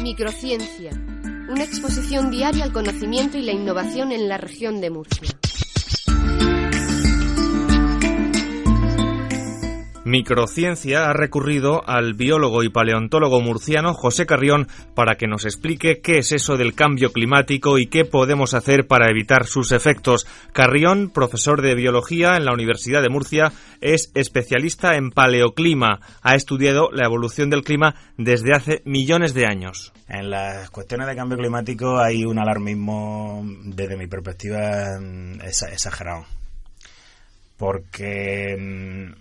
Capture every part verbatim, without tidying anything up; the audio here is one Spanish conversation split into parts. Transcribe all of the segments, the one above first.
Microciencia, una exposición diaria al conocimiento y la innovación en la región de Murcia. Microciencia ha recurrido al biólogo y paleontólogo murciano José Carrión para que nos explique qué es eso del cambio climático y qué podemos hacer para evitar sus efectos. Carrión, profesor de biología en la Universidad de Murcia, es especialista en paleoclima. Ha estudiado la evolución del clima desde hace millones de años. En las cuestiones de cambio climático hay un alarmismo, desde mi perspectiva, exagerado. Porque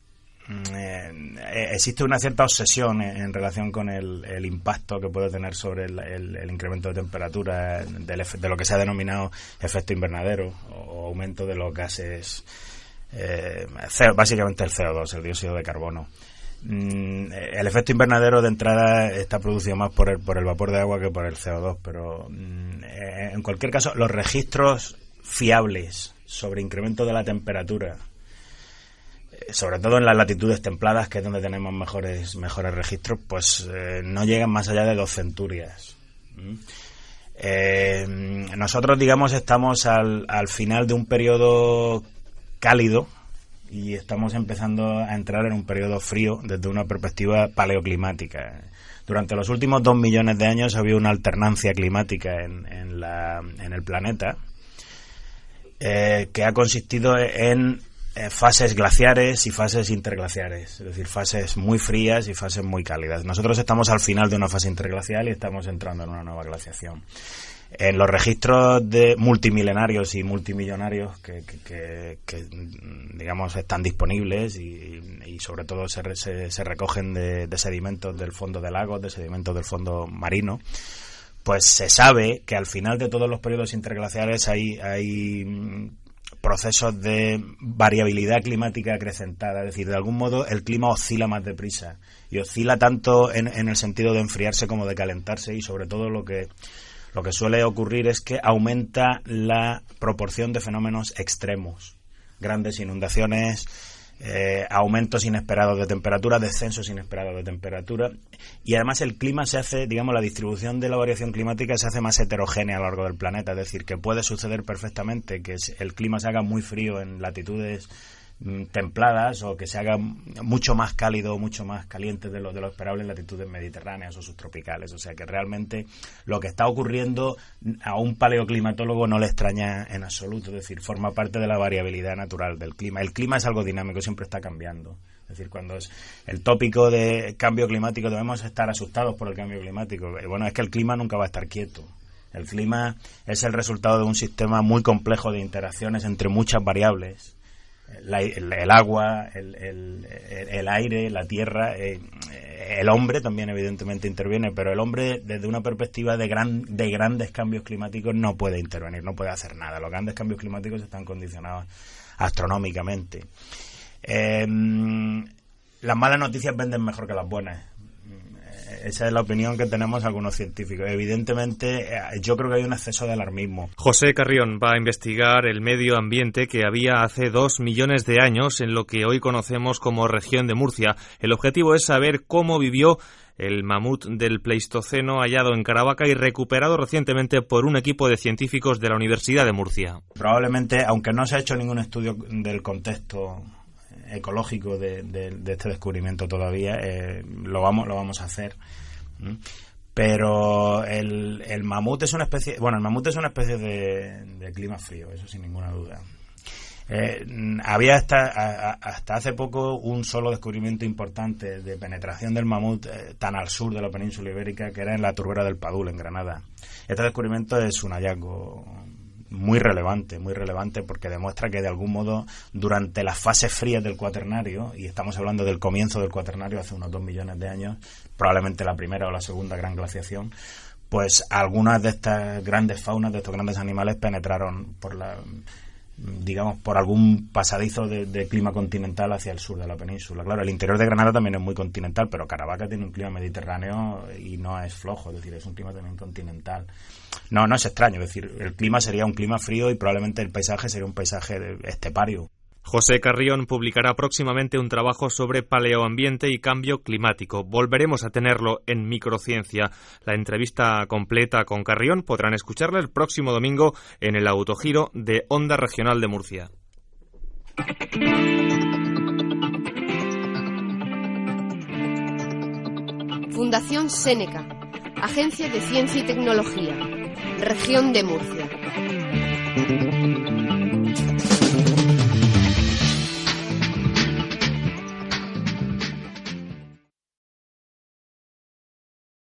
Eh, existe una cierta obsesión en, en relación con el, el impacto que puede tener sobre el, el, el incremento de temperatura del, de lo que se ha denominado efecto invernadero o aumento de los gases, eh, básicamente el C O dos, el dióxido de carbono. Mm, el efecto invernadero de entrada está producido más por el, por el vapor de agua que por el C O dos, pero mm, en cualquier caso los registros fiables sobre incremento de la temperatura, sobre todo en las latitudes templadas, que es donde tenemos mejores mejores registros, pues eh, no llegan más allá de dos centurias. ¿Mm? Eh, nosotros, digamos, estamos al, al final de un periodo cálido y estamos empezando a entrar en un periodo frío desde una perspectiva paleoclimática. Durante los últimos dos millones de años ha habido una alternancia climática en, en, la, en el planeta eh, que ha consistido en fases glaciares y fases interglaciares, es decir, fases muy frías y fases muy cálidas. Nosotros estamos al final de una fase interglacial y estamos entrando en una nueva glaciación. En los registros de multimilenarios y multimillonarios que, que, que, que digamos, están disponibles y, y sobre todo se, se, se recogen de, de sedimentos del fondo de lagos, de sedimentos del fondo marino, pues se sabe que al final de todos los periodos interglaciares hay... hay procesos de variabilidad climática acrecentada, es decir, de algún modo el clima oscila más deprisa y oscila tanto en, en el sentido de enfriarse como de calentarse, y sobre todo lo que lo que suele ocurrir es que aumenta la proporción de fenómenos extremos, grandes inundaciones, eh, aumentos inesperados de temperatura, descensos inesperados de temperatura, y además el clima se hace, digamos, la distribución de la variación climática se hace más heterogénea a lo largo del planeta, es decir, que puede suceder perfectamente que el clima se haga muy frío en latitudes mm, templadas, o que se haga mucho más cálido o mucho más caliente de lo, de lo esperable en latitudes mediterráneas o subtropicales. O sea que realmente lo que está ocurriendo a un paleoclimatólogo no le extraña en absoluto, es decir, forma parte de la variabilidad natural del clima. El clima es algo dinámico, siempre está cambiando. Es decir, cuando es el tópico de cambio climático, debemos estar asustados por el cambio climático. Bueno, es que el clima nunca va a estar quieto. El clima es el resultado de un sistema muy complejo de interacciones entre muchas variables. La, el, el agua, el, el, el aire, la tierra, eh, el hombre también evidentemente interviene, pero el hombre desde una perspectiva de, gran, de grandes cambios climáticos no puede intervenir, no puede hacer nada. Los grandes cambios climáticos están condicionados astronómicamente. Eh, las malas noticias venden mejor que las buenas. Esa es la opinión que tenemos algunos científicos. Evidentemente, yo creo que hay un exceso de alarmismo. José Carrión va a investigar el medio ambiente que había hace dos millones de años en lo que hoy conocemos como región de Murcia. El objetivo es saber cómo vivió el mamut del Pleistoceno hallado en Caravaca y recuperado recientemente por un equipo de científicos de la Universidad de Murcia. Probablemente, aunque no se ha hecho ningún estudio del contexto ecológico de, de, de este descubrimiento todavía, eh, lo vamos lo vamos a hacer, ¿Mm? pero el, el mamut es una especie bueno el mamut es una especie de, de clima frío, eso sin ninguna duda. Eh, había hasta a, hasta hace poco un solo descubrimiento importante de penetración del mamut eh, tan al sur de la península ibérica, que era en la Turbera del Padul, en Granada. Este descubrimiento es un hallazgo muy relevante, muy relevante porque demuestra que de algún modo durante las fases frías del Cuaternario, y estamos hablando del comienzo del Cuaternario hace unos dos millones de años, probablemente la primera o la segunda gran glaciación, pues algunas de estas grandes faunas, de estos grandes animales penetraron por la digamos por algún pasadizo de, de clima continental hacia el sur de la península. Claro, el interior de Granada también es muy continental, pero Caravaca tiene un clima mediterráneo y no es flojo, es decir, es un clima también continental. No, no es extraño, es decir, el clima sería un clima frío y probablemente el paisaje sería un paisaje estepario. José Carrión publicará próximamente un trabajo sobre paleoambiente y cambio climático. Volveremos a tenerlo en Microciencia. La entrevista completa con Carrión podrán escucharla el próximo domingo en el Autogiro de Onda Regional de Murcia. Fundación Séneca, Agencia de Ciencia y Tecnología, Región de Murcia.